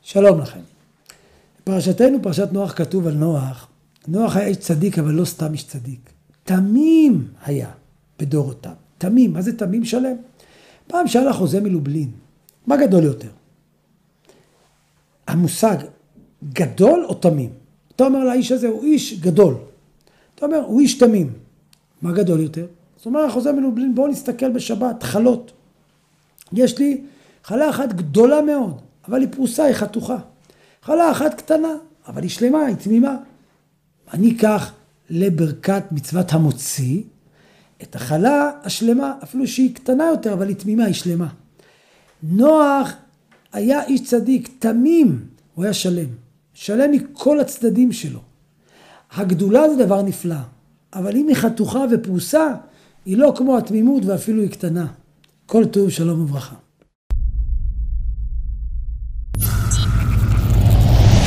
שלום לכם. בפרשתנו, פרשת נוח, כתוב על נוח. נוח היה איש צדיק, אבל לא סתם איש צדיק. תמים היה בדורותיו. תמים, מה זה תמים? שלם. פעם שאל החוזה מלובלין, מה גדול יותר? המושג גדול או תמים? אתה אומר לאיש הזה, הוא איש גדול. אתה אומר, הוא איש תמים. מה גדול יותר? זאת אומרת, החוזה מלובלין, בואו נסתכל בשבת, חלות. יש לי חלה אחת גדולה מאוד, אבל היא פרוסה, היא חתוכה. חלה אחת קטנה, אבל היא שלמה, היא תמימה. אני אקח לברכת מצוות המוציא, את החלה השלמה, אפילו שהיא קטנה יותר, אבל היא תמימה, היא שלמה. נוח היה איש צדיק, תמים, הוא היה שלם. שלם מכל הצדדים שלו. הגדולה זה דבר נפלא, אבל אם היא חתוכה ופרוסה, היא לא כמו התמימות ואפילו היא קטנה. כל טוב, שלום וברכה.